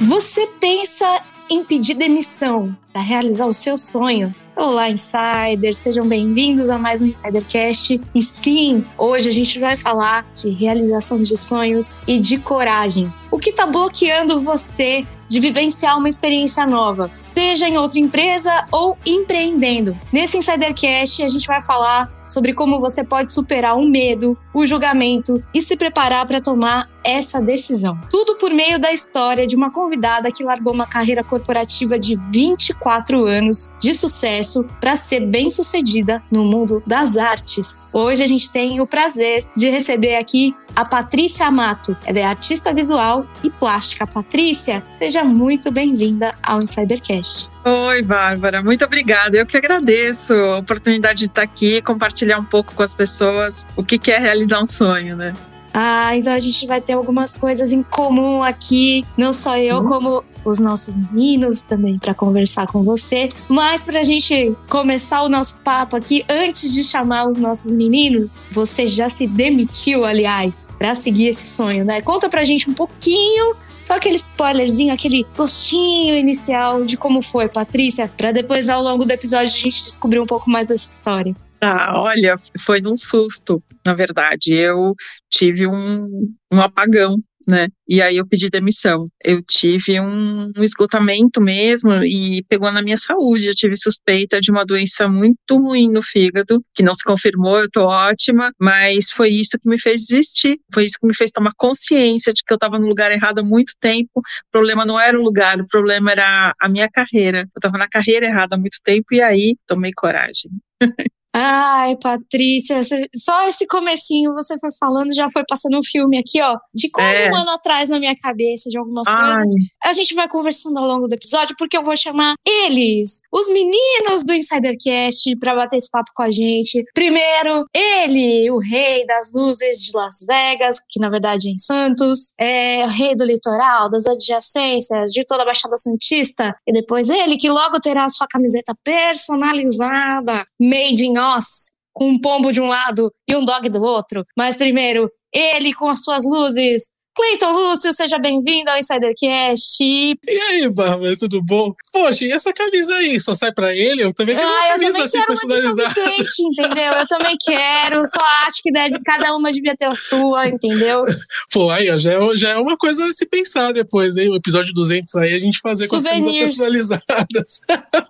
Você pensa em pedir demissão para realizar o seu sonho? Olá, Insiders! Sejam bem-vindos a mais um Insidercast. E sim, hoje a gente vai falar de realização de sonhos e de coragem. O que está bloqueando você de vivenciar uma experiência nova, seja em outra empresa ou empreendendo? Nesse Insidercast, a gente vai falar sobre como você pode superar o medo, o julgamento e se preparar para tomar essa decisão. Tudo por meio da história de uma convidada que largou uma carreira corporativa de 24 anos de sucesso para ser bem-sucedida no mundo das artes. Hoje a gente tem o prazer de receber aqui a Patrícia Amato. Ela é artista visual e plástica. Patrícia, seja muito bem-vinda ao Insidercast. Oi, Bárbara, muito obrigada. Eu que agradeço a oportunidade de estar aqui, compartilhar um pouco com as pessoas o que é realizar um sonho, né? Então a gente vai ter algumas coisas em comum aqui, não só eu, como os nossos meninos também, para conversar com você. Mas para a gente começar o nosso papo aqui, antes de chamar os nossos meninos, você já se demitiu, aliás, para seguir esse sonho, né? Conta pra gente um pouquinho, só aquele spoilerzinho, aquele gostinho inicial de como foi, Patrícia, para depois, ao longo do episódio, a gente descobrir um pouco mais dessa história. Olha, foi num susto, na verdade. Eu tive um apagão, né? E aí eu pedi demissão. Eu tive um esgotamento mesmo e pegou na minha saúde. Eu tive suspeita de uma doença muito ruim no fígado, que não se confirmou, eu tô ótima, mas foi isso que me fez desistir. Foi isso que me fez tomar consciência de que eu estava no lugar errado há muito tempo. O problema não era o lugar, o problema era a minha carreira. Eu estava na carreira errada há muito tempo e aí tomei coragem. Ai, Patrícia, só esse comecinho você foi falando, já foi passando um filme aqui, ó, de quase um ano atrás na minha cabeça, de algumas coisas. A gente vai conversando ao longo do episódio, porque eu vou chamar eles, os meninos do Insidercast, pra bater esse papo com a gente. Primeiro, ele, o rei das luzes de Las Vegas, que na verdade é em Santos, é o rei do litoral, das adjacências, de toda a Baixada Santista. E depois ele, que logo terá a sua camiseta personalizada, made in Us, com um pombo de um lado e um dog do outro. Mas primeiro, ele com as suas luzes. Cleiton Lúcio, seja bem-vindo ao Insidercast. E aí, Bárbara, tudo bom? Poxa, e essa camisa aí, só sai pra ele? Eu também quero uma camisa assim personalizada. Entendeu? Eu também quero, só acho que cada uma devia ter a sua, entendeu? Pô, aí, ó, já é uma coisa a se pensar depois, hein? O episódio 200 aí, a gente fazer com as camisas personalizadas.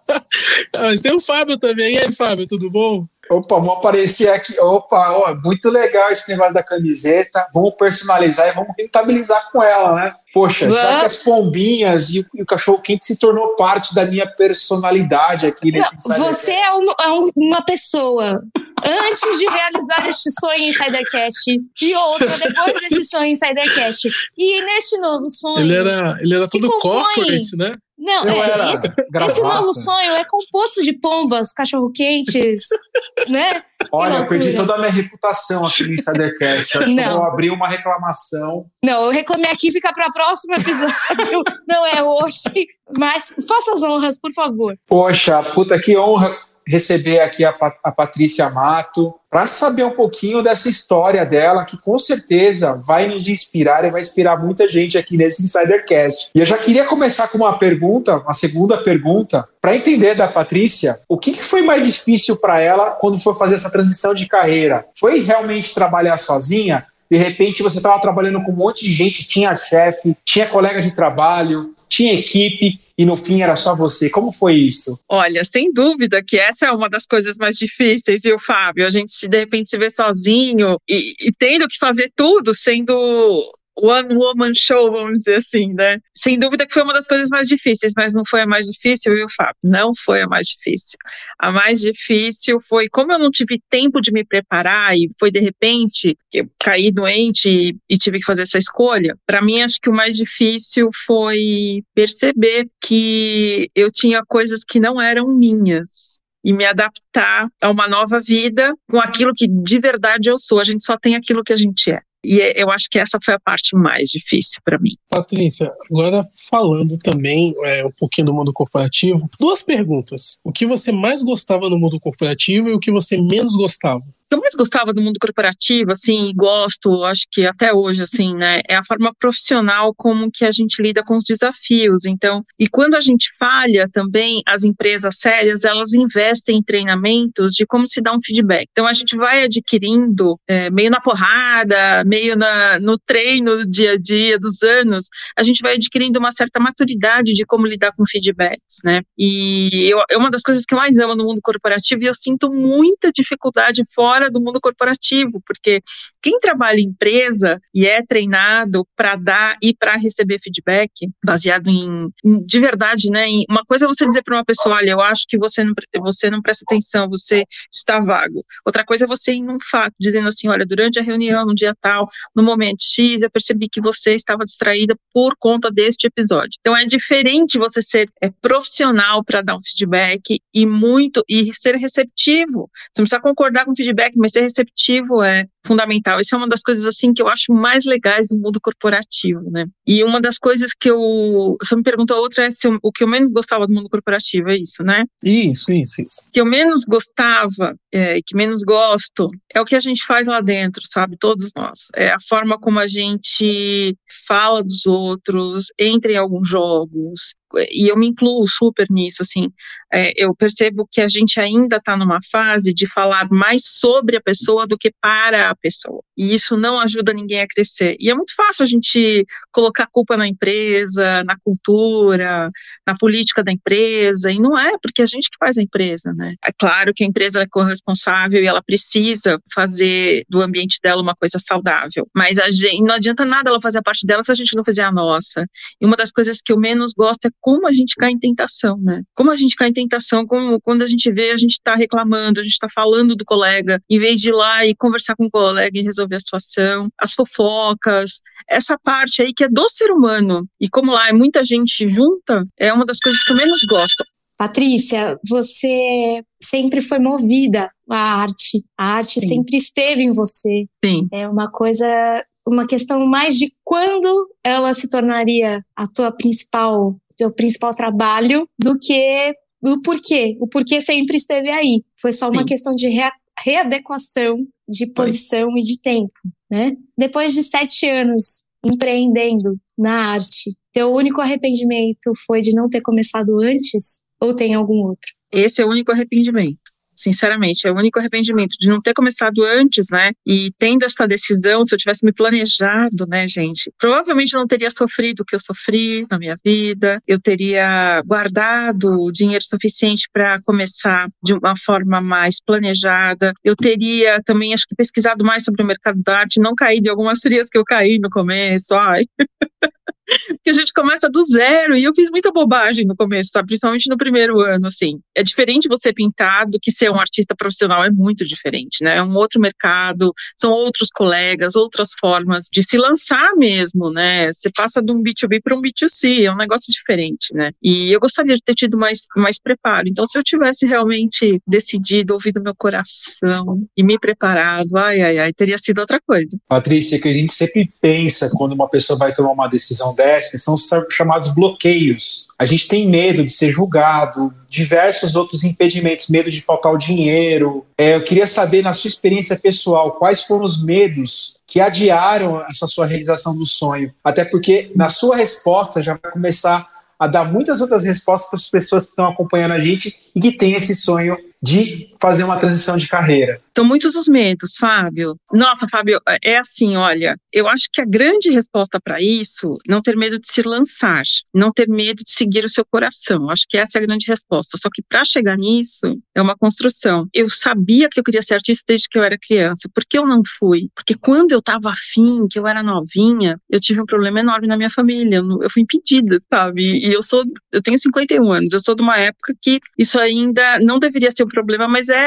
Mas tem o Fábio também. E aí, Fábio, tudo bom? Opa, vamos aparecer aqui. Opa, muito legal esse negócio da camiseta. Vamos personalizar e vamos rentabilizar com ela, né? Poxa, já que as pombinhas e o cachorro-quente se tornou parte da minha personalidade aqui nesse Insidercast. Você é uma pessoa antes de realizar este sonho Insidercast e outra depois desse sonho Insidercast. E neste novo sonho... Ele era todo corporate, né? Não, esse novo sonho é composto de pombas, cachorro-quentes, né? Olha, eu perdi toda a minha reputação aqui no Insidercast. Acho que eu vou abrir uma reclamação. Não, eu reclamei aqui, fica para o próximo episódio. Não é hoje, mas faça as honras, por favor. Poxa, puta, que honra receber aqui a Patrícia Amato para saber um pouquinho dessa história dela, que com certeza vai nos inspirar e vai inspirar muita gente aqui nesse Insidercast. E eu já queria começar com uma segunda pergunta, para entender da Patrícia, o que foi mais difícil para ela quando foi fazer essa transição de carreira? Foi realmente trabalhar sozinha? De repente você estava trabalhando com um monte de gente, tinha chefe, tinha colega de trabalho, tinha equipe, e no fim era só você. Como foi isso? Olha, sem dúvida que essa é uma das coisas mais difíceis, viu, Fábio? A gente de repente se vê sozinho e tendo que fazer tudo, sendo one woman show, vamos dizer assim, né? Sem dúvida que foi uma das coisas mais difíceis, mas não foi a mais difícil, viu, Fábio? Não foi a mais difícil. A mais difícil foi, como eu não tive tempo de me preparar e foi de repente que eu caí doente e tive que fazer essa escolha, para mim acho que o mais difícil foi perceber que eu tinha coisas que não eram minhas e me adaptar a uma nova vida com aquilo que de verdade eu sou. A gente só tem aquilo que a gente é. E eu acho que essa foi a parte mais difícil para mim. Patrícia, agora falando também um pouquinho do mundo corporativo, 2 perguntas. O que você mais gostava no mundo corporativo e o que você menos gostava? O que eu mais gostava do mundo corporativo, assim, e gosto, acho que até hoje, assim, né, é a forma profissional como que a gente lida com os desafios. Então, e quando a gente falha também, as empresas sérias, elas investem em treinamentos de como se dá um feedback. Então, a gente vai adquirindo, meio na porrada, meio no treino do dia a dia, dos anos, a gente vai adquirindo uma certa maturidade de como lidar com feedbacks, né? E é uma das coisas que eu mais amo no mundo corporativo, e eu sinto muita dificuldade fora do mundo corporativo, porque quem trabalha em empresa e é treinado para dar e para receber feedback, baseado de verdade, né? Uma coisa é você dizer para uma pessoa, olha, eu acho que você não presta atenção, você está vago. Outra coisa é você ir num fato, dizendo assim, olha, durante a reunião, no dia tal, no momento X, eu percebi que você estava distraída por conta deste episódio. Então é diferente você ser profissional para dar um feedback e ser receptivo. Você não precisa concordar com o feedback, mas ser receptivo é fundamental. Isso é uma das coisas assim que eu acho mais legais do mundo corporativo, né? E uma das coisas que você me perguntou, a outra é o que eu menos gostava do mundo corporativo, é isso, né? Isso. O que eu menos gostava e que menos gosto é o que a gente faz lá dentro, sabe? Todos nós. É a forma como a gente fala dos outros, entra em alguns jogos, e eu me incluo super nisso, assim, eu percebo que a gente ainda está numa fase de falar mais sobre a pessoa do que para a pessoa, e isso não ajuda ninguém a crescer, e é muito fácil a gente colocar culpa na empresa, na cultura, na política da empresa, e não é, porque a gente que faz a empresa, né? É claro que a empresa é corresponsável e ela precisa fazer do ambiente dela uma coisa saudável, mas não adianta nada ela fazer a parte dela se a gente não fizer a nossa, e uma das coisas que eu menos gosto é como a gente cai em tentação, né? Como a gente cai em tentação, quando a gente vê, a gente está reclamando, a gente está falando do colega, em vez de ir lá e conversar com o colega e resolver a situação, as fofocas, essa parte aí que é do ser humano, e como lá é muita gente junta, é uma das coisas que eu menos gosto. Patrícia, você sempre foi movida à arte. A arte Sim. sempre esteve em você. Sim. É uma questão mais de quando ela se tornaria seu principal trabalho do que o porquê. O porquê sempre esteve aí. Foi só uma questão de readequação de posição e de tempo, né? Depois de 7 anos empreendendo na arte, teu único arrependimento foi de não ter começado antes? Ou tem algum outro? Esse é o único arrependimento. Sinceramente, é o único arrependimento de não ter começado antes, né? E tendo essa decisão, se eu tivesse me planejado, né, gente? Provavelmente eu não teria sofrido o que eu sofri na minha vida, eu teria guardado dinheiro suficiente para começar de uma forma mais planejada, eu teria também, acho que, pesquisado mais sobre o mercado da arte, não caído em algumas frias que eu caí no começo, porque a gente começa do zero, e eu fiz muita bobagem no começo, sabe? Principalmente no primeiro ano, assim. É diferente você pintar do que ser um artista profissional, é muito diferente, né? É um outro mercado, são outros colegas, outras formas de se lançar mesmo, né? Você passa de um B2B para um B2C, é um negócio diferente, né? E eu gostaria de ter tido mais preparo. Então, se eu tivesse realmente decidido, ouvido meu coração e me preparado, teria sido outra coisa. Patrícia, que a gente sempre pensa quando uma pessoa vai tomar uma decisão dessa, são os chamados bloqueios. A gente tem medo de ser julgado, diversos outros impedimentos, medo de faltar o dinheiro. Eu queria saber, na sua experiência pessoal, quais foram os medos que adiaram essa sua realização do sonho? Até porque, na sua resposta, já vai começar a dar muitas outras respostas para as pessoas que estão acompanhando a gente e que têm esse sonho de fazer uma transição de carreira. São muitos os medos, Fábio. Nossa, Fábio, é assim, olha, eu acho que a grande resposta para isso, não ter medo de se lançar, não ter medo de seguir o seu coração. Acho que essa é a grande resposta. Só que para chegar nisso, é uma construção. Eu sabia que eu queria ser artista desde que eu era criança. Por que eu não fui? Porque quando eu estava afim, que eu era novinha, eu tive um problema enorme na minha família. Eu fui impedida, sabe? E eu tenho 51 anos, eu sou de uma época que isso ainda não deveria ser um problema, mas era.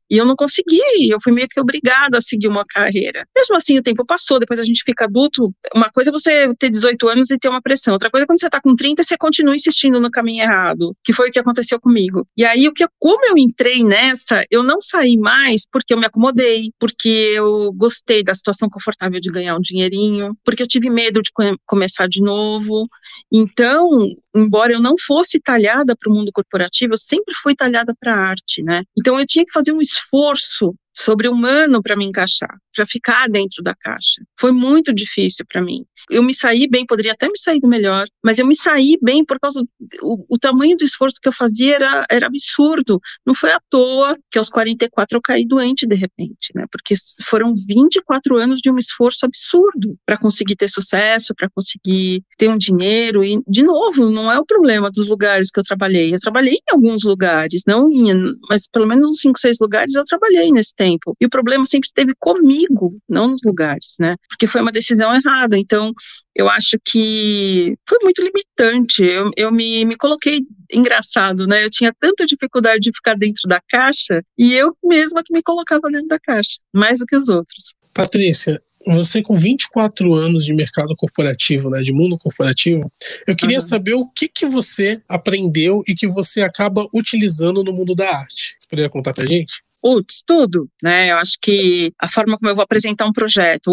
E eu não consegui, eu fui meio que obrigada a seguir uma carreira. Mesmo assim, o tempo passou, depois a gente fica adulto. Uma coisa é você ter 18 anos e ter uma pressão. Outra coisa é quando você tá com 30 e você continua insistindo no caminho errado, que foi o que aconteceu comigo. E aí, como eu entrei nessa, eu não saí mais porque eu me acomodei, porque eu gostei da situação confortável de ganhar um dinheirinho, porque eu tive medo de começar de novo. Então, embora eu não fosse talhada para o mundo corporativo, eu sempre fui talhada para a arte, né? Então, eu tinha que fazer um esforço sobre-humano para me encaixar, para ficar dentro da caixa. Foi muito difícil para mim. Eu me saí bem, poderia até me sair melhor, mas eu me saí bem por causa o tamanho do esforço que eu fazia era absurdo. Não foi à toa que aos 44 eu caí doente de repente, né? Porque foram 24 anos de um esforço absurdo para conseguir ter sucesso, para conseguir ter um dinheiro. E, de novo, não é o problema dos lugares que eu trabalhei. Eu trabalhei em alguns lugares, mas pelo menos uns 5, 6 lugares eu trabalhei nesse tempo. E o problema sempre esteve comigo, não nos lugares, né? Porque foi uma decisão errada. Então, eu acho que foi muito limitante. Eu me coloquei engraçado, né? Eu tinha tanta dificuldade de ficar dentro da caixa e eu mesma que me colocava dentro da caixa, mais do que os outros. Patrícia, você com 24 anos de mercado corporativo, né, de mundo corporativo, eu queria saber o que você aprendeu e que você acaba utilizando no mundo da arte. Você poderia contar pra gente? Tudo, né? Eu acho que a forma como eu vou apresentar um projeto,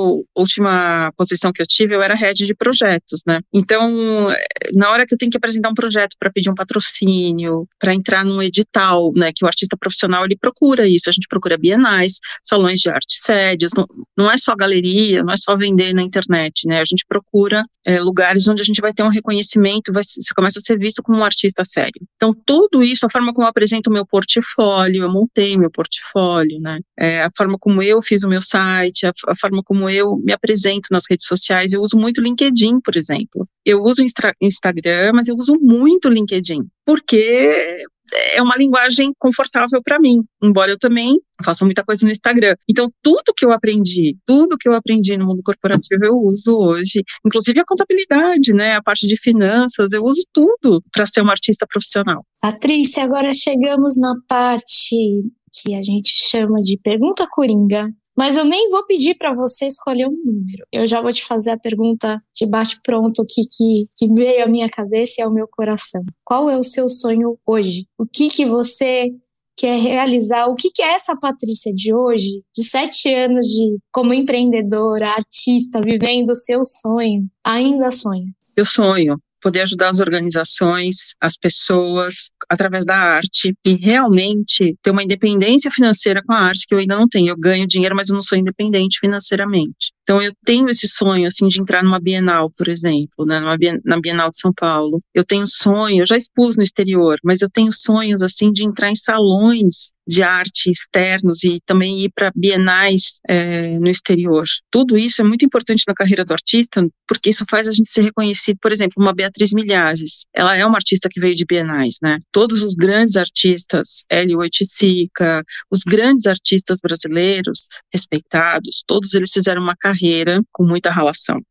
última posição que eu tive, eu era head de projetos, né? Então, na hora que eu tenho que apresentar um projeto para pedir um patrocínio, para entrar num edital, né? Que o artista profissional, ele procura isso, a gente procura bienais, salões de arte sérios, não é só galeria, não é só vender na internet, né? A gente procura lugares onde a gente vai ter um reconhecimento, você começa a ser visto como um artista sério. Então, tudo isso, a forma como eu apresento o meu portfólio, eu montei meu portfólio, né? A forma como eu fiz o meu site, a forma como eu me apresento nas redes sociais. Eu uso muito LinkedIn, por exemplo. Eu uso Instagram, mas eu uso muito LinkedIn, porque é uma linguagem confortável para mim, embora eu também faça muita coisa no Instagram. Então, tudo que eu aprendi no mundo corporativo eu uso hoje, inclusive a contabilidade, né, a parte de finanças, eu uso tudo para ser uma artista profissional. Patrícia, agora chegamos na parte que a gente chama de pergunta coringa. Mas eu nem vou pedir para você escolher um número. Eu já vou te fazer a pergunta de bate-pronto que veio à minha cabeça e ao meu coração. Qual é o seu sonho hoje? O que você quer realizar? O que é essa Patrícia de hoje, de 7 anos como empreendedora, artista, vivendo o seu sonho? Ainda sonha? Eu sonho poder ajudar as organizações, as pessoas, através da arte, e realmente ter uma independência financeira com a arte, que eu ainda não tenho. Eu ganho dinheiro, mas eu não sou independente financeiramente. Então, eu tenho esse sonho, assim, de entrar numa Bienal, por exemplo, né, na Bienal de São Paulo. Eu tenho sonho, eu já expus no exterior, mas eu tenho sonhos, assim, de entrar em salões de arte externos e também ir para bienais no exterior. Tudo isso é muito importante na carreira do artista, porque isso faz a gente ser reconhecido. Por exemplo, uma Beatriz Milhazes, ela é uma artista que veio de bienais, né? Todos os grandes artistas, Hélio Oiticica, os grandes artistas brasileiros, respeitados, todos eles fizeram uma carreira com muita ralação.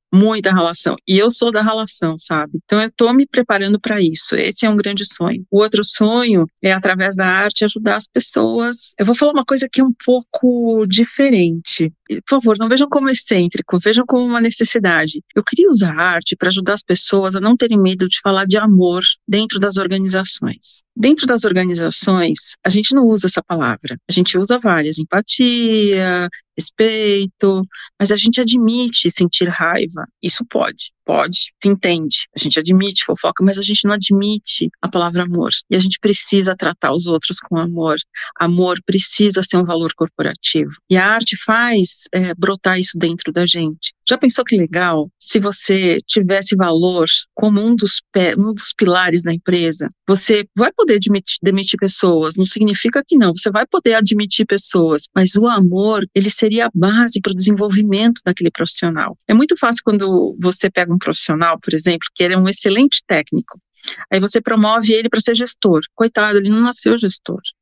E eu sou da ralação, sabe? Então eu tô me preparando para isso. Esse é um grande sonho. O outro sonho é, através da arte, ajudar as pessoas. Eu vou falar uma coisa que é um pouco diferente. Por favor, não vejam como excêntrico, vejam como uma necessidade. Eu queria usar a arte para ajudar as pessoas a não terem medo de falar de amor dentro das organizações. Dentro das organizações, a gente não usa essa palavra. A gente usa várias: empatia, respeito, mas a gente admite sentir raiva. Isso pode, se entende. A gente admite fofoca, mas a gente não admite a palavra amor. E a gente precisa tratar os outros com amor. Amor precisa ser um valor corporativo. E a arte faz brotar isso dentro da gente. Já pensou que legal se você tivesse valor como um dos pilares da empresa? Você vai poder demitir pessoas, não significa que não, você vai poder admitir pessoas, mas o amor, ele seria a base para o desenvolvimento daquele profissional. É muito fácil quando você pega um profissional, por exemplo, que ele é um excelente técnico, aí você promove ele para ser gestor. Coitado, ele não nasceu gestor.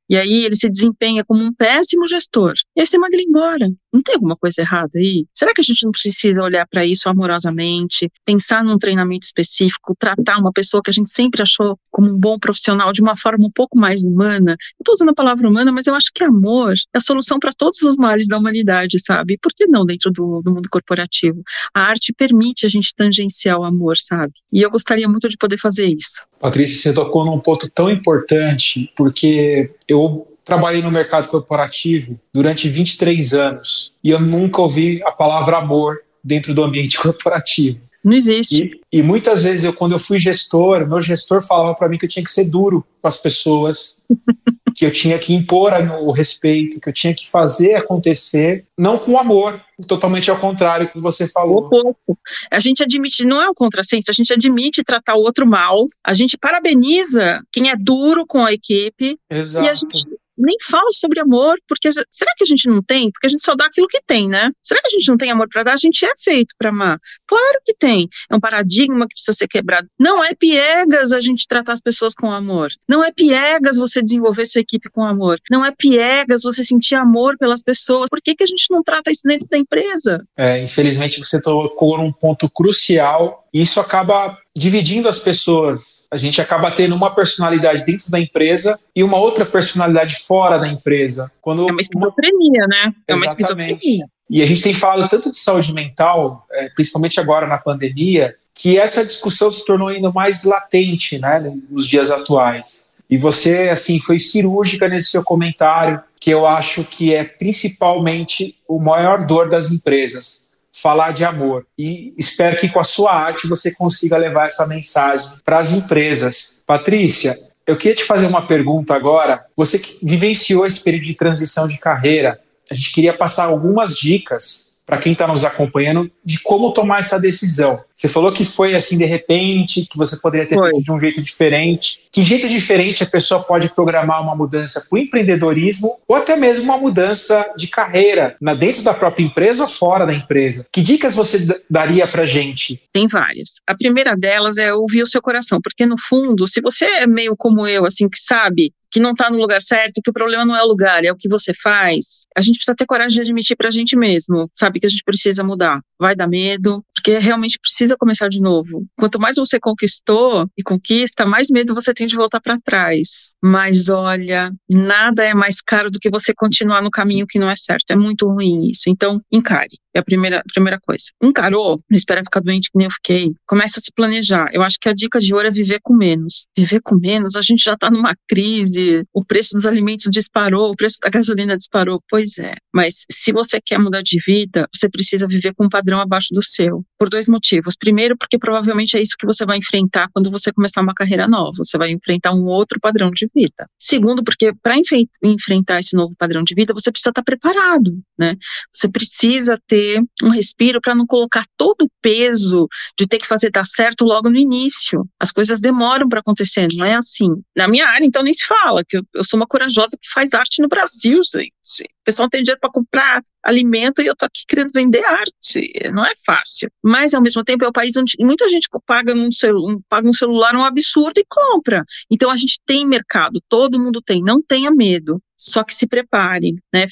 E aí ele se desempenha como um péssimo gestor. E aí você manda ele embora. Não tem alguma coisa errada aí? Será que a gente não precisa olhar para isso amorosamente, pensar num treinamento específico, tratar uma pessoa que a gente sempre achou como um bom profissional de uma forma um pouco mais humana? Não estou usando a palavra humana, mas eu acho que amor é a solução para todos os males da humanidade, sabe? Por que não dentro do mundo corporativo? A arte permite a gente tangenciar o amor, sabe? E eu gostaria muito de poder fazer isso. Patrícia, você tocou num ponto tão importante, porque eu trabalhei no mercado corporativo durante 23 anos e eu nunca ouvi a palavra amor dentro do ambiente corporativo. Não existe. E muitas vezes, quando eu fui gestor, meu gestor falava para mim que eu tinha que ser duro com as pessoas, que eu tinha que impor o respeito, que eu tinha que fazer acontecer, não com amor, totalmente ao contrário do que você falou. Pouco. A gente admite, não é um contrassenso, a gente admite tratar o outro mal, a gente parabeniza quem é duro com a equipe. Exato. E a gente nem fala sobre amor, porque será que a gente não tem? Porque a gente só dá aquilo que tem, né? Será que a gente não tem amor para dar? A gente é feito para amar. Claro que tem. É um paradigma que precisa ser quebrado. Não é piegas a gente tratar as pessoas com amor. Não é piegas você desenvolver sua equipe com amor. Não é piegas você sentir amor pelas pessoas. Por que a gente não trata isso dentro da empresa? Infelizmente você tocou num ponto crucial e isso acaba dividindo as pessoas. A gente acaba tendo uma personalidade dentro da empresa e uma outra personalidade fora da empresa. É uma esquizofrenia, né? É uma esquizofrenia. E a gente tem falado tanto de saúde mental, principalmente agora na pandemia, que essa discussão se tornou ainda mais latente, né, nos dias atuais. E você, assim, foi cirúrgica nesse seu comentário, que eu acho que é principalmente o maior dor das empresas. Falar de amor, e espero que com a sua arte você consiga levar essa mensagem para as empresas. Patrícia, eu queria te fazer uma pergunta agora. Você que vivenciou esse período de transição de carreira, a gente queria passar algumas dicas para quem está nos acompanhando de como tomar essa decisão. Você falou que foi assim de repente, que você poderia ter feito de um jeito diferente. Que jeito diferente a pessoa pode programar uma mudança para o empreendedorismo ou até mesmo uma mudança de carreira dentro da própria empresa ou fora da empresa? Que dicas você daria para a gente? Tem várias. A primeira delas é ouvir o seu coração, porque no fundo, se você é meio como eu, assim, que sabe que não está no lugar certo, que o problema não é o lugar, é o que você faz, a gente precisa ter coragem de admitir para a gente mesmo, sabe, que a gente precisa mudar. Vai dar medo, porque realmente precisa começar de novo. Quanto mais você conquistou e conquista, mais medo você tem de voltar para trás. Mas olha, nada é mais caro do que você continuar no caminho que não é certo. É muito ruim isso. Então, encare. É a primeira coisa. Encarou, não espera ficar doente que nem eu fiquei. Começa a se planejar. Eu acho que a dica de ouro é viver com menos. Viver com menos, a gente já está numa crise, o preço dos alimentos disparou, o preço da gasolina disparou. Pois é. Mas se você quer mudar de vida, você precisa viver com um padrão abaixo do seu. Por 2 motivos. Primeiro, porque provavelmente é isso que você vai enfrentar quando você começar uma carreira nova. Você vai enfrentar um outro padrão de vida. Segundo, porque para enfrentar esse novo padrão de vida, você precisa estar preparado, né? Você precisa ter um respiro para não colocar todo o peso de ter que fazer dar certo logo no início. As coisas demoram para acontecer, não é assim. Na minha área, então, nem se fala, que eu sou uma corajosa que faz arte no Brasil, gente. O pessoal tem dinheiro para comprar alimento e eu tô aqui querendo vender arte. Não é fácil. Mas, ao mesmo tempo, é o país onde muita gente paga um celular um absurdo e compra. Então, a gente tem mercado, todo mundo tem. Não tenha medo. Só que se prepare, né?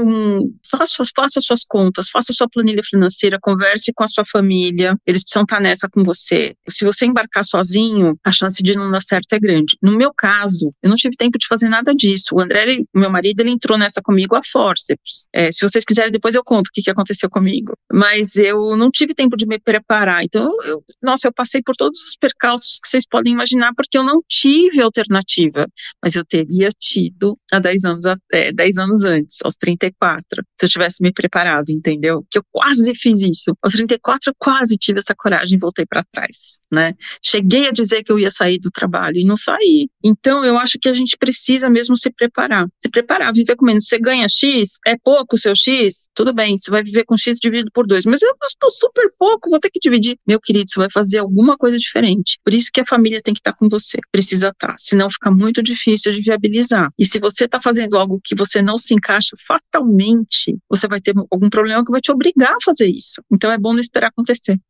Faça suas contas, faça sua planilha financeira, converse com a sua família, eles precisam estar nessa com você. Se você embarcar sozinho, a chance de não dar certo é grande. No meu caso, eu não tive tempo de fazer nada disso. O André, meu marido, ele entrou nessa comigo a forceps. Se vocês quiserem, depois eu conto o que aconteceu comigo. Mas eu não tive tempo de me preparar. Então, eu passei por todos os percalços que vocês podem imaginar, porque eu não tive alternativa. Mas eu teria tido há 10 anos antes, aos 34, se eu tivesse me preparado, entendeu? Que eu quase fiz isso. Aos 34 eu quase tive essa coragem e voltei para trás, né? Cheguei a dizer que eu ia sair do trabalho e não saí. Então eu acho que a gente precisa mesmo se preparar, viver com menos. Você ganha X, é pouco o seu X, tudo bem, você vai viver com X dividido por 2, mas eu estou super pouco, vou ter que dividir. Meu querido, você vai fazer alguma coisa diferente. Por isso que a família tem que estar com você, precisa estar, senão fica muito difícil de viabilizar. E se você está fazendo algo que você não se encaixa, fatalmente você vai ter algum problema que vai te obrigar a fazer isso. Então é bom não esperar acontecer.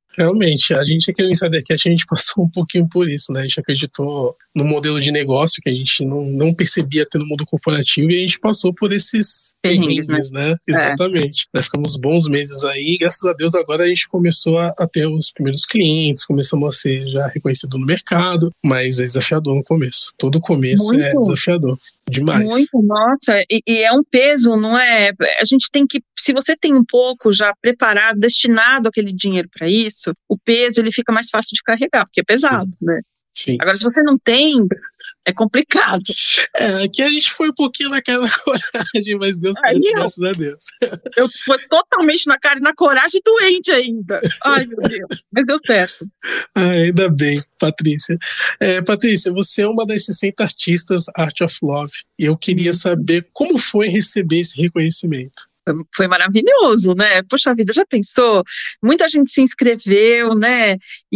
Realmente, a gente aqui no Insidercast, a gente passou um pouquinho por isso, né? A gente acreditou no modelo de negócio que a gente não percebia ter no mundo corporativo e a gente passou por esses perrengues, né? Exatamente. Nós ficamos bons meses aí e graças a Deus agora a gente começou a ter os primeiros clientes, começamos a ser já reconhecido no mercado, mas é desafiador no começo. Todo começo é desafiador. Demais. Muito, nossa, e é um peso, não é? A gente tem que, se você tem um pouco já preparado, destinado aquele dinheiro para isso, o peso ele fica mais fácil de carregar, porque é pesado, né? Sim. Agora, se você não tem, é complicado. Aqui a gente foi um pouquinho na cara e na coragem, mas deu certo, graças a Deus. Eu fui totalmente na cara e na coragem, doente ainda. Ai, meu Deus, mas deu certo. Ainda bem, Patrícia. Patrícia, você é uma das 60 artistas Art of Love, e eu queria saber como foi receber esse reconhecimento. Foi maravilhoso, né? Poxa vida, já pensou? Muita gente se inscreveu, né?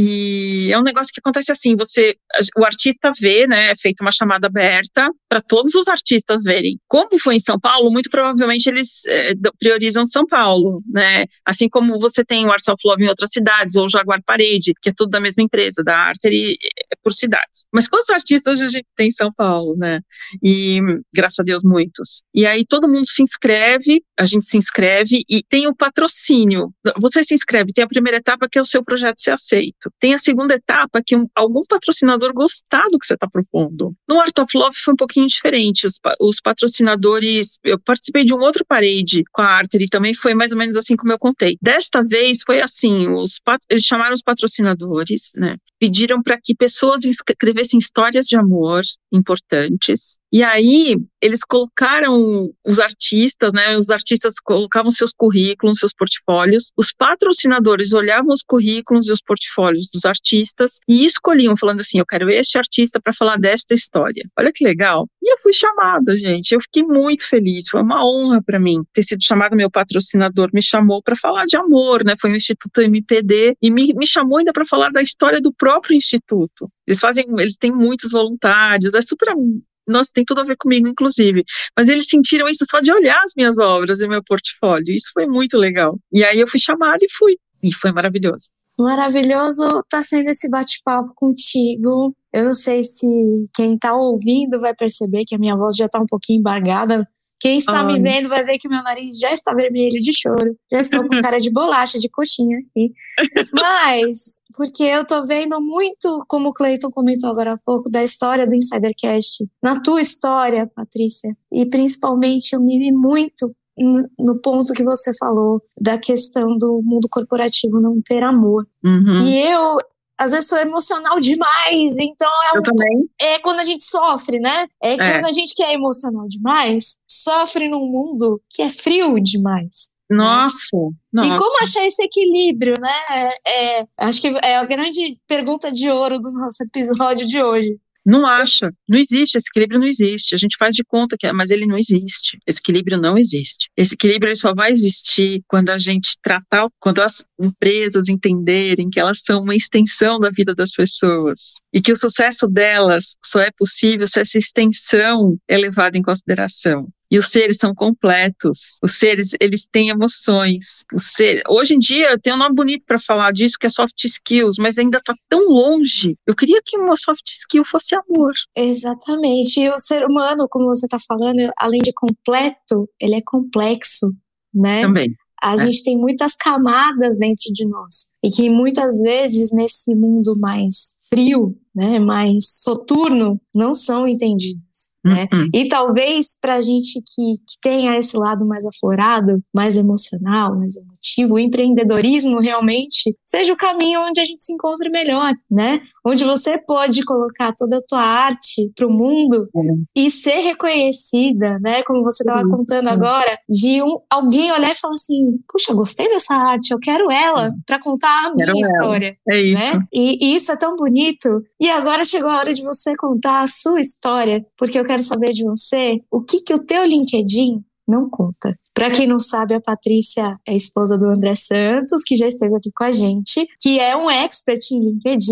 E é um negócio que acontece assim, o artista vê, né? É feita uma chamada aberta para todos os artistas verem. Como foi em São Paulo, muito provavelmente eles priorizam São Paulo, né? Assim como você tem o Art of Love em outras cidades, ou o Jaguar Parede, que é tudo da mesma empresa, da Artery, por cidades. Mas quantos artistas a gente tem em São Paulo, né? E, graças a Deus, muitos. E aí todo mundo se inscreve, a gente se inscreve e tem o patrocínio. Você se inscreve, tem a primeira etapa que é o seu projeto ser aceito. Tem a segunda etapa que algum patrocinador gostar do que você está propondo. No Art of Love foi um pouquinho diferente. Os patrocinadores, eu participei de um outro parade com a Artery, também foi mais ou menos assim como eu contei. Desta vez foi assim, eles chamaram os patrocinadores, né? Pediram para que pessoas escrevessem histórias de amor importantes. E aí, eles colocaram os artistas, né? Os artistas colocavam seus currículos, seus portfólios. Os patrocinadores olhavam os currículos e os portfólios dos artistas e escolhiam, falando assim, eu quero este artista para falar desta história. Olha que legal. E eu fui chamada, gente. Eu fiquei muito feliz. Foi uma honra para mim ter sido chamada. Meu patrocinador me chamou para falar de amor, né? Foi o Instituto MPD e me chamou ainda para falar da história do próprio Instituto. Eles têm muitos voluntários, é super... Nossa, tem tudo a ver comigo, inclusive. Mas eles sentiram isso só de olhar as minhas obras e meu portfólio. Isso foi muito legal. E aí eu fui chamada e fui. E foi maravilhoso. Maravilhoso tá sendo esse bate-papo contigo. Eu não sei se quem tá ouvindo vai perceber que a minha voz já tá um pouquinho embargada. Quem está me vendo vai ver que meu nariz já está vermelho de choro. Já estou com cara de bolacha, de coxinha aqui. Mas, porque eu tô vendo muito, como o Cleiton comentou agora há pouco, da história do Insidercast. Na tua história, Patrícia. E principalmente eu me vi muito no ponto que você falou, da questão do mundo corporativo não ter amor. Uhum. E eu... às vezes sou emocional demais, então é quando a gente sofre, né? Quando a gente que é emocional demais, sofre num mundo que é frio demais. Nossa. E como achar esse equilíbrio, né? Acho que é a grande pergunta de ouro do nosso episódio de hoje. Não acha, não existe, esse equilíbrio não existe, a gente faz de conta que é, mas ele não existe, esse equilíbrio não existe. Esse equilíbrio ele só vai existir quando a gente quando as empresas entenderem que elas são uma extensão da vida das pessoas e que o sucesso delas só é possível se essa extensão é levada em consideração. E os seres são completos. Os seres, eles têm emoções. Hoje em dia, tem um nome bonito para falar disso, que é soft skills, mas ainda está tão longe. Eu queria que uma soft skill fosse amor. Exatamente. E o ser humano, como você está falando, além de completo, ele é complexo, né? Também. A gente tem muitas camadas dentro de nós. E que muitas vezes, nesse mundo mais frio, né, mais soturno, não são entendidas. Né? E talvez para a gente que tenha esse lado mais aflorado, mais emocional, mais emotivo, o empreendedorismo realmente seja o caminho onde a gente se encontre melhor, né? Onde você pode colocar toda a tua arte para o mundo e ser reconhecida, né? Como você estava contando agora, de alguém olhar e falar assim, puxa, gostei dessa arte, eu quero ela para contar a minha história. É isso. Né? E isso é tão bonito. E agora chegou a hora de você contar a sua história, porque eu quero saber de você o que o teu LinkedIn não conta. Para quem não sabe, a Patrícia é esposa do André Santos, que já esteve aqui com a gente, que é um expert em LinkedIn,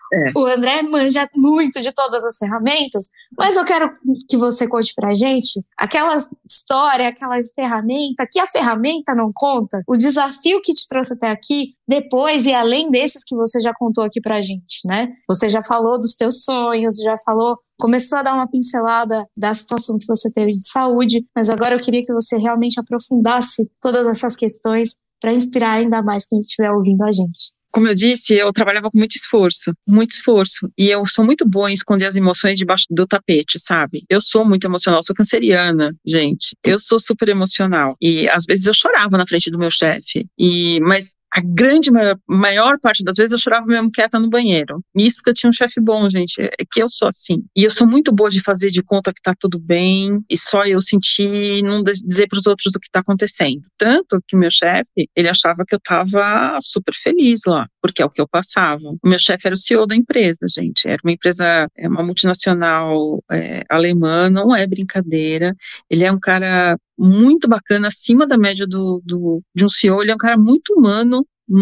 O André manja muito de todas as ferramentas, mas eu quero que você conte pra gente aquela história, aquela ferramenta, que a ferramenta não conta, o desafio que te trouxe até aqui, depois e além desses que você já contou aqui pra gente, né? Você já falou dos teus sonhos, já falou, começou a dar uma pincelada da situação que você teve de saúde, mas agora eu queria que você realmente aprofundasse todas essas questões para inspirar ainda mais quem estiver ouvindo a gente. Como eu disse, eu trabalhava com muito esforço. E eu sou muito boa em esconder as emoções debaixo do tapete, sabe? Eu sou muito emocional, sou canceriana, gente. Eu sou super emocional. E às vezes eu chorava na frente do meu chefe. Mas a maior parte das vezes eu chorava mesmo quieta no banheiro. E isso porque eu tinha um chefe bom, gente. É que eu sou assim. E eu sou muito boa de fazer de conta que tá tudo bem. E só eu sentir e não dizer pros outros o que tá acontecendo. Tanto que meu chefe, ele achava que eu tava super feliz lá. Porque é o que eu passava. O meu chefe era o CEO da empresa, gente. Era uma empresa, uma multinacional alemã. Não é brincadeira. Ele é um cara muito bacana, acima da média de um CEO. Ele é um cara muito humano,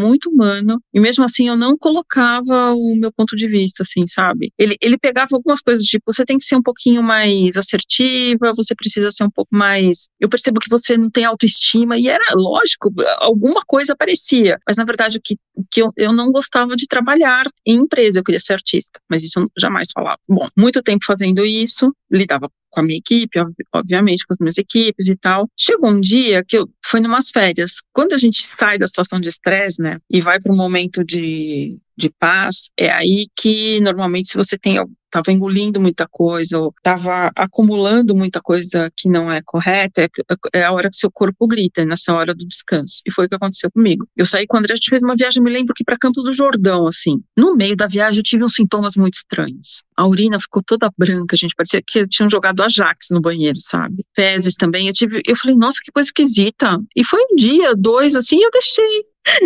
e mesmo assim eu não colocava o meu ponto de vista, assim, sabe? Ele pegava algumas coisas, tipo, você tem que ser um pouquinho mais assertiva, você precisa ser um pouco mais... Eu percebo que você não tem autoestima, e era lógico, alguma coisa aparecia, mas na verdade que eu não gostava de trabalhar em empresa, eu queria ser artista, mas isso eu jamais falava. Bom, muito tempo fazendo isso, lidava com a minha equipe, obviamente, com as minhas equipes e tal. Chegou um dia que eu fui numas férias. Quando a gente sai da situação de estresse, né, e vai para um momento de paz, é aí que normalmente se você estava engolindo muita coisa, ou estava acumulando muita coisa que não é correta, é a hora que seu corpo grita, nessa hora do descanso. E foi o que aconteceu comigo. Eu saí com o André, a gente fez uma viagem, me lembro que para Campos do Jordão, assim. No meio da viagem eu tive uns sintomas muito estranhos. A urina ficou toda branca, gente, parecia que tinham jogado Ajax no banheiro, sabe? Fezes também, eu falei, nossa, que coisa esquisita. E foi um dia, 2, assim, eu deixei.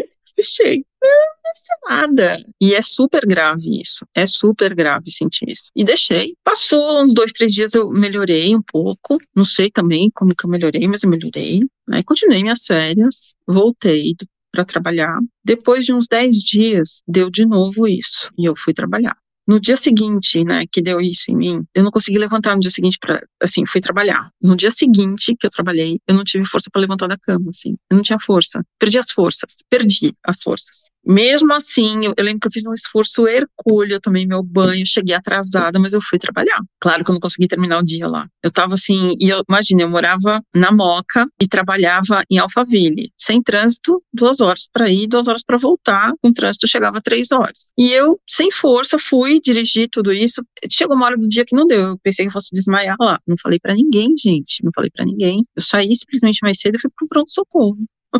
Não deve ser nada. E é super grave isso. É super grave sentir isso. E deixei. Passou uns 2, 3 dias, eu melhorei um pouco. Não sei também como que eu melhorei, mas eu melhorei. Aí continuei minhas férias. Voltei para trabalhar. Depois de uns 10 dias, deu de novo isso. E eu fui trabalhar. No dia seguinte, né, que deu isso em mim, eu não consegui levantar no dia seguinte fui trabalhar. No dia seguinte que eu trabalhei, eu não tive força para levantar da cama, assim. Eu não tinha força. Perdi as forças. Mesmo assim, eu lembro que eu fiz um esforço hercúleo, eu tomei meu banho, cheguei atrasada, mas eu fui trabalhar. Claro que eu não consegui terminar o dia lá. Eu tava assim, imagina, eu morava na Moca e trabalhava em Alphaville. Sem trânsito, 2 horas para ir, 2 horas para voltar. Com trânsito, chegava 3 horas. E eu, sem força, fui dirigir tudo isso. Chegou uma hora do dia que não deu. Eu pensei que eu fosse desmaiar lá. Não falei para ninguém, gente. Não falei para ninguém. Eu saí simplesmente mais cedo e fui pro pronto-socorro.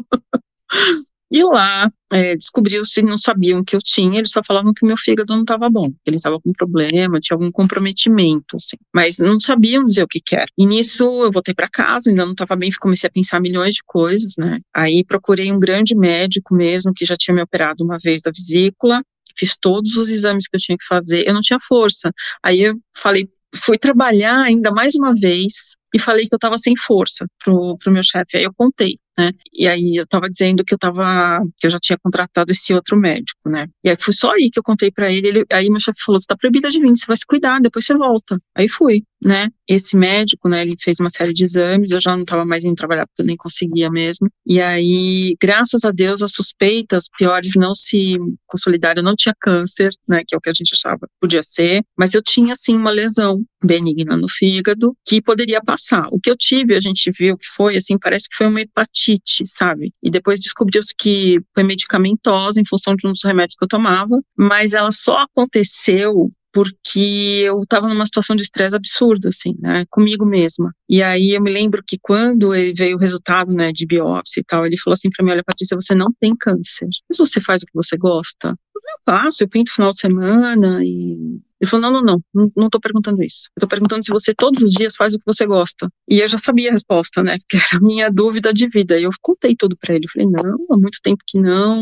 E lá, descobriu-se, não sabiam que eu tinha, eles só falavam que o meu fígado não estava bom, que ele estava com problema, tinha algum comprometimento, assim. Mas não sabiam dizer o que era. E nisso, eu voltei para casa, ainda não estava bem, comecei a pensar milhões de coisas, né? Aí procurei um grande médico mesmo, que já tinha me operado uma vez da vesícula, fiz todos os exames que eu tinha que fazer, eu não tinha força. Aí eu fui trabalhar ainda mais uma vez, e falei que eu estava sem força pro meu chefe. Aí eu contei, né? E aí eu estava dizendo que eu já tinha contratado esse outro médico, né? E aí foi só aí que eu contei para ele. Aí meu chefe falou: você tá proibida de vir, você vai se cuidar, depois você volta. Aí fui, né? Esse médico, né? Ele fez uma série de exames, eu já não estava mais indo trabalhar porque eu nem conseguia mesmo. E aí, graças a Deus, as suspeitas piores não se consolidaram. Eu não tinha câncer, né? Que é o que a gente achava que podia ser, mas eu tinha sim uma lesão benigna no fígado que poderia passar. O que eu tive, a gente viu que foi, assim, parece que foi uma hepatite, sabe? E depois descobriu-se que foi medicamentosa em função de um dos remédios que eu tomava, mas ela só aconteceu porque eu estava numa situação de estresse absurdo, assim, né, comigo mesma. E aí eu me lembro que quando ele veio o resultado, né, de biópsia e tal, ele falou assim para mim: olha, Patrícia, você não tem câncer, mas você faz o que você gosta? Eu faço, eu pinto final de semana e... Ele falou: não estou perguntando isso. Eu estou perguntando se você todos os dias faz o que você gosta. E eu já sabia a resposta, né, que era a minha dúvida de vida. E eu contei tudo para ele. Eu falei: não, há muito tempo que não.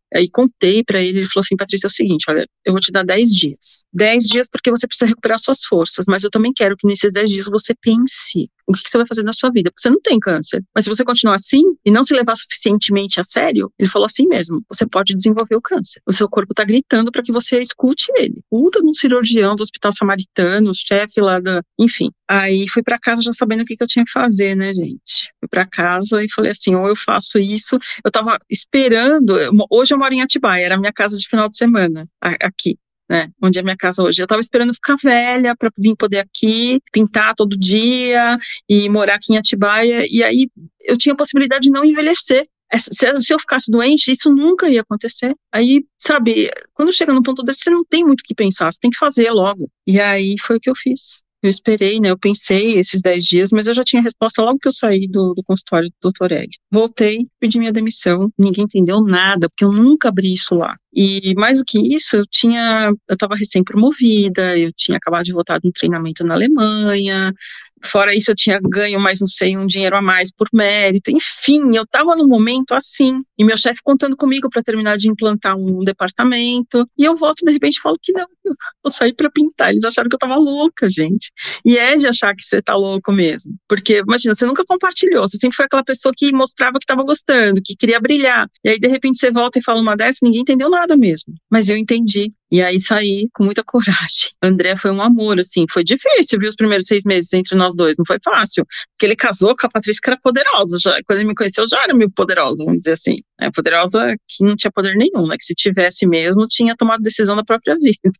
Aí contei pra ele falou assim, Patrícia, é o seguinte, olha, eu vou te dar 10 dias. 10 dias porque você precisa recuperar suas forças, mas eu também quero que nesses 10 dias você pense o que você vai fazer na sua vida, porque você não tem câncer. Mas se você continuar assim e não se levar suficientemente a sério, ele falou assim mesmo, você pode desenvolver o câncer. O seu corpo tá gritando para que você escute ele. Puta de um cirurgião do Hospital Samaritano, chefe lá da... Enfim. Aí fui pra casa já sabendo o que eu tinha que fazer, né, gente? Fui pra casa e falei assim, ou eu faço isso... Eu tava esperando... Hoje eu moro em Atibaia, era a minha casa de final de semana, aqui. Né, onde é a minha casa hoje. Eu tava esperando ficar velha para vir poder aqui, pintar todo dia e morar aqui em Atibaia, e aí eu tinha a possibilidade de não envelhecer. Se eu ficasse doente, isso nunca ia acontecer. Aí, sabe, quando chega num ponto desse, você não tem muito o que pensar, você tem que fazer logo. E aí foi o que eu fiz. Eu esperei, né, eu pensei esses 10 dias, mas eu já tinha resposta logo que eu saí do consultório do Dr. Egg. Voltei, pedi minha demissão, ninguém entendeu nada, porque eu nunca abri isso lá. E mais do que isso, eu estava recém-promovida, eu tinha acabado de voltar de um treinamento na Alemanha, fora isso eu tinha ganho mais, não sei, um dinheiro a mais por mérito, enfim, eu estava num momento assim, e meu chefe contando comigo para terminar de implantar um departamento, e eu volto de repente e falo que não, eu vou sair para pintar, eles acharam que eu estava louca, gente, e é de achar que você tá louco mesmo, porque imagina, você nunca compartilhou, você sempre foi aquela pessoa que mostrava que estava gostando, que queria brilhar, e aí de repente você volta e fala uma dessa, ninguém entendeu nada mesmo, mas eu entendi. E aí saí com muita coragem. André foi um amor, assim, foi difícil, viu, os primeiros 6 meses entre nós dois, não foi fácil, porque ele casou com a Patrícia que era poderosa, já, quando ele me conheceu já era meio poderosa, vamos dizer assim, poderosa que não tinha poder nenhum, né, que se tivesse mesmo, tinha tomado decisão da própria vida.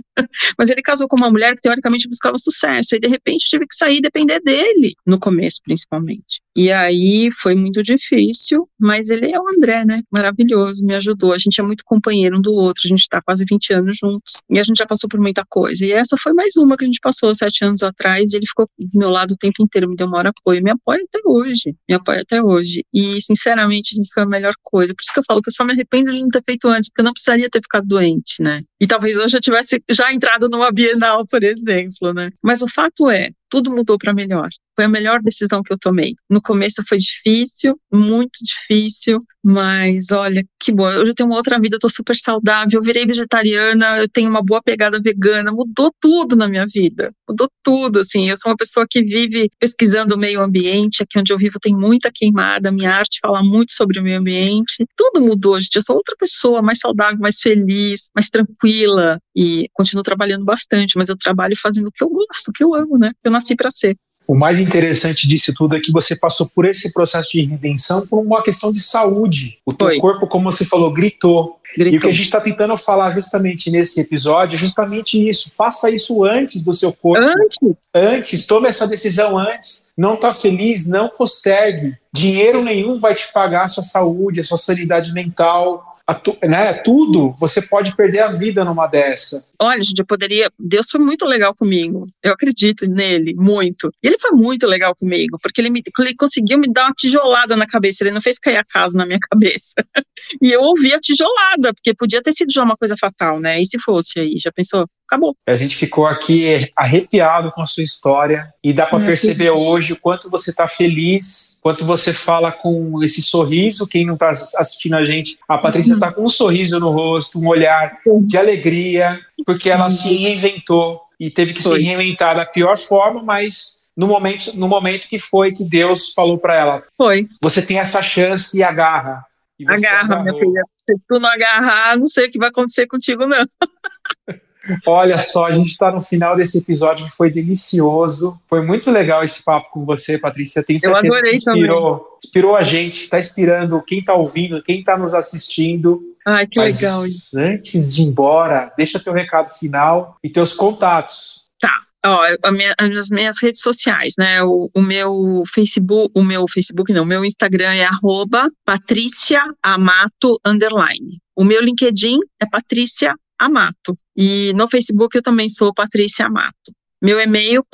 Mas ele casou com uma mulher que teoricamente buscava sucesso, e de repente tive que sair e depender dele, no começo principalmente. E aí foi muito difícil, mas ele é o André, né, maravilhoso, me ajudou, a gente é muito companheiro um do outro, a gente tá quase 20 anos juntos, e a gente já passou por muita coisa, e essa foi mais uma que a gente passou 7 anos atrás, e ele ficou do meu lado o tempo inteiro, me deu o maior apoio, me apoia até hoje, e sinceramente a gente foi a melhor coisa, por isso que eu falo que eu só me arrependo de não ter feito antes, porque eu não precisaria ter ficado doente, né, e talvez hoje eu tivesse já entrado numa Bienal, por exemplo, né, mas o fato é, tudo mudou para melhor. Foi a melhor decisão que eu tomei. No começo foi difícil, muito difícil, mas olha, que bom. Hoje eu tenho uma outra vida, eu tô super saudável, eu virei vegetariana, eu tenho uma boa pegada vegana, mudou tudo na minha vida. Mudou tudo, assim. Eu sou uma pessoa que vive pesquisando o meio ambiente, aqui onde eu vivo tem muita queimada, minha arte fala muito sobre o meio ambiente. Tudo mudou, gente. Eu sou outra pessoa, mais saudável, mais feliz, mais tranquila e continuo trabalhando bastante, mas eu trabalho fazendo o que eu gosto, o que eu amo, né? Eu nasci para ser. O mais interessante disso tudo é que você passou por esse processo de reinvenção por uma questão de saúde. O teu corpo, como você falou, gritou. E o que a gente está tentando falar justamente nesse episódio é justamente isso. Faça isso antes do seu corpo. Antes, tome essa decisão antes. Não está feliz, não postergue. Dinheiro nenhum vai te pagar a sua saúde, a sua sanidade mental. Tudo, você pode perder a vida numa dessa. Olha, gente, Deus foi muito legal comigo, eu acredito nele, muito, e ele foi muito legal comigo, porque ele conseguiu me dar uma tijolada na cabeça, ele não fez cair a casa na minha cabeça, e eu ouvi a tijolada, porque podia ter sido já uma coisa fatal, né, e se fosse aí, já pensou? Acabou. A gente ficou aqui arrepiado com a sua história e dá para perceber hoje o quanto você está feliz, quanto você fala com esse sorriso. Quem não está assistindo a gente, a Patrícia está com um sorriso no rosto, um olhar de alegria, porque ela se reinventou e teve que se reinventar da pior forma, mas no momento que foi que Deus falou para ela. Foi. Você tem essa chance e agarra. E agarra, minha filha. Se tu não agarrar, não sei o que vai acontecer contigo, não. Olha só, a gente está no final desse episódio que foi delicioso. Foi muito legal esse papo com você, Patrícia. Tenho certeza eu adorei que inspirou a gente, está inspirando quem está ouvindo, quem está nos assistindo. Ai, que legal. Mas antes de ir embora, deixa teu recado final e teus contatos. Tá. As minhas redes sociais, né? O meu Instagram é @patriciaamato_. O meu LinkedIn é Patrícia Amato. E no Facebook eu também sou Patrícia Amato. Meu e-mail,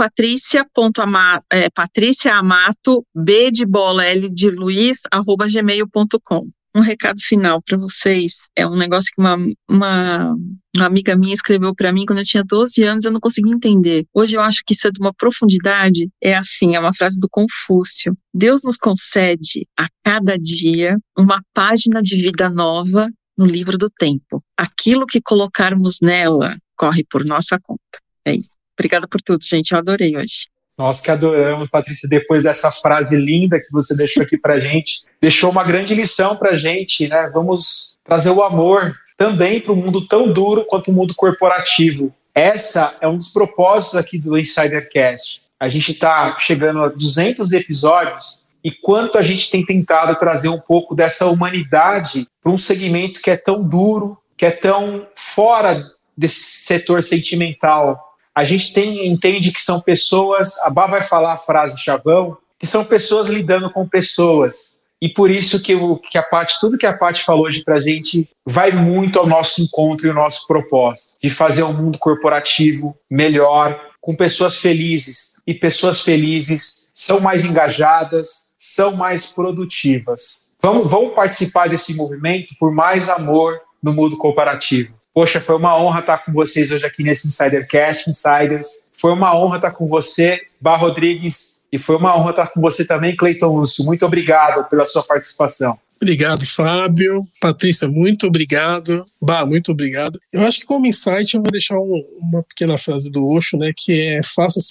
patriciaamato, B de bola, L de Luiz, @gmail.com. Um recado final para vocês, é um negócio que uma amiga minha escreveu para mim quando eu tinha 12 anos, eu não conseguia entender. Hoje eu acho que isso é de uma profundidade, é uma frase do Confúcio. Deus nos concede a cada dia uma página de vida nova no livro do tempo. Aquilo que colocarmos nela corre por nossa conta. É isso. Obrigada por tudo, gente. Eu adorei hoje. Nós que adoramos, Patrícia, depois dessa frase linda que você deixou aqui pra gente, deixou uma grande lição pra gente, né? Vamos trazer o amor também para um mundo tão duro quanto o mundo corporativo. Essa é um dos propósitos aqui do Insidercast. A gente está chegando a 200 episódios e quanto a gente tem tentado trazer um pouco dessa humanidade para um segmento que é tão duro, que é tão fora desse setor sentimental. A gente entende que são pessoas, a Bá vai falar a frase chavão, que são pessoas lidando com pessoas. E por isso que a Paty, tudo que a Paty falou hoje pra gente vai muito ao nosso encontro e ao nosso propósito, de fazer um mundo corporativo melhor, com pessoas felizes. E pessoas felizes são mais engajadas, são mais produtivas. Vamos participar desse movimento por mais amor no mundo corporativo. Poxa, foi uma honra estar com vocês hoje aqui nesse Insidercast, Insiders. Foi uma honra estar com você, Bá Rodrigues, e foi uma honra estar com você também, Cleiton Lúcio. Muito obrigado pela sua participação. Obrigado, Fábio. Patrícia, muito obrigado. Bá, muito obrigado. Eu acho que como insight eu vou deixar uma pequena frase do Osho, né, que é faça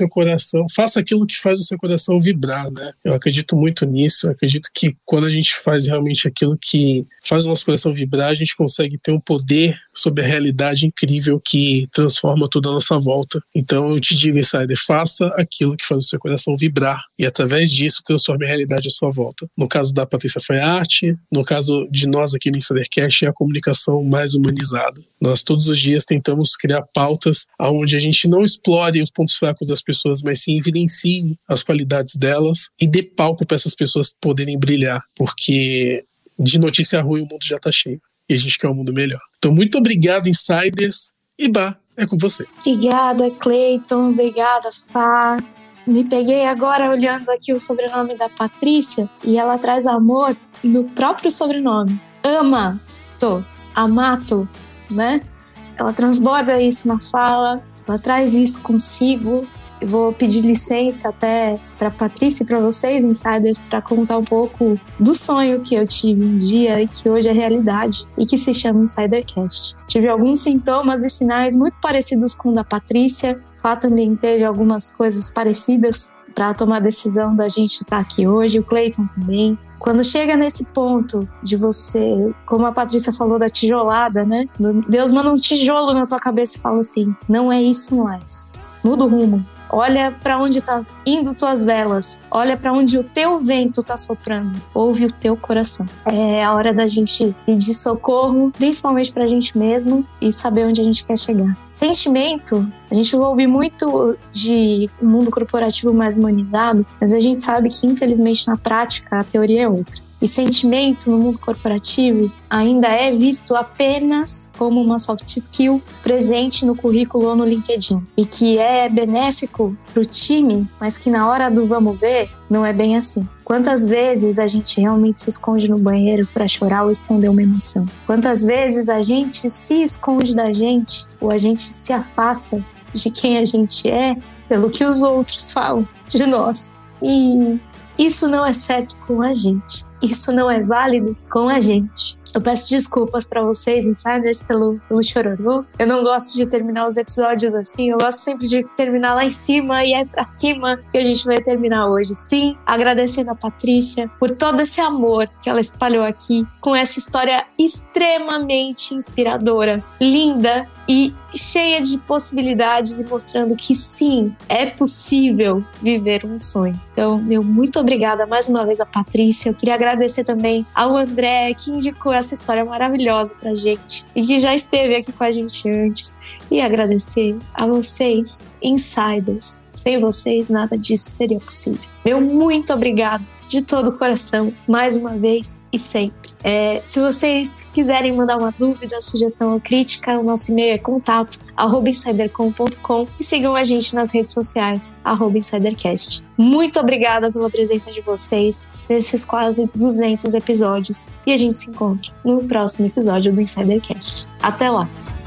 aquilo que faz o seu coração vibrar, né? Eu acredito muito nisso, eu acredito que quando a gente faz realmente aquilo que faz o nosso coração vibrar, a gente consegue ter um poder sobre a realidade incrível que transforma toda a nossa volta. Então eu te digo, Insider, faça aquilo que faz o seu coração vibrar e através disso transforme a realidade à sua volta. No caso da Patrícia foi a arte, no caso de nós aqui no Insidercast é a comunicação mais humanizada. Nós todos os dias tentamos criar pautas onde a gente não explore os pontos fracos das pessoas, mas sim evidencie as qualidades delas e dê palco para essas pessoas poderem brilhar, porque de notícia ruim o mundo já está cheio e a gente quer um mundo melhor. Então muito obrigado, Insiders, e Bá, é com você. Obrigada, Cleiton, obrigada, Fá. Me peguei agora olhando aqui o sobrenome da Patrícia e ela traz amor no próprio sobrenome. Amato, né? Ela transborda isso na fala, ela traz isso consigo. Eu vou pedir licença até para Patrícia e para vocês, Insiders, para contar um pouco do sonho que eu tive um dia e que hoje é realidade e que se chama Insidercast. Tive alguns sintomas e sinais muito parecidos com o da Patrícia. Fá também teve algumas coisas parecidas para tomar a decisão da gente estar aqui hoje, o Cleiton também. Quando chega nesse ponto de você, como a Patrícia falou da tijolada, né? Deus manda um tijolo na tua cabeça e fala assim, não é isso mais. Muda o rumo. Olha para onde tá indo tuas velas. Olha para onde o teu vento tá soprando. Ouve o teu coração. É a hora da gente pedir socorro, principalmente pra gente mesmo e saber onde a gente quer chegar. Sentimento, a gente ouve muito de um mundo corporativo mais humanizado, mas a gente sabe que, infelizmente, na prática, a teoria é outra. E sentimento no mundo corporativo ainda é visto apenas como uma soft skill presente no currículo ou no LinkedIn. E que é benéfico para o time, mas que na hora do vamos ver, não é bem assim. Quantas vezes a gente realmente se esconde no banheiro para chorar ou esconder uma emoção? Quantas vezes a gente se esconde da gente ou a gente se afasta de quem a gente é pelo que os outros falam de nós? E isso não é certo com a gente. Isso não é válido com a gente. Eu peço desculpas para vocês, Insiders, pelo chororô. Eu não gosto de terminar os episódios assim. Eu gosto sempre de terminar lá em cima e é pra cima que a gente vai terminar hoje. Sim, agradecendo a Patrícia por todo esse amor que ela espalhou aqui com essa história extremamente inspiradora, linda e cheia de possibilidades e mostrando que sim, é possível viver um sonho. Então, muito obrigada mais uma vez a Patrícia. Eu queria agradecer também ao André, que indicou essa história maravilhosa pra gente e que já esteve aqui com a gente antes. E agradecer a vocês, Insiders. Sem vocês, nada disso seria possível. Muito obrigada de todo o coração, mais uma vez e sempre. Se vocês quiserem mandar uma dúvida, sugestão ou crítica, o nosso e-mail é contato@insidercom.com e sigam a gente nas redes sociais, @insidercast. Muito obrigada pela presença de vocês nesses quase 200 episódios e a gente se encontra no próximo episódio do Insidercast. Até lá!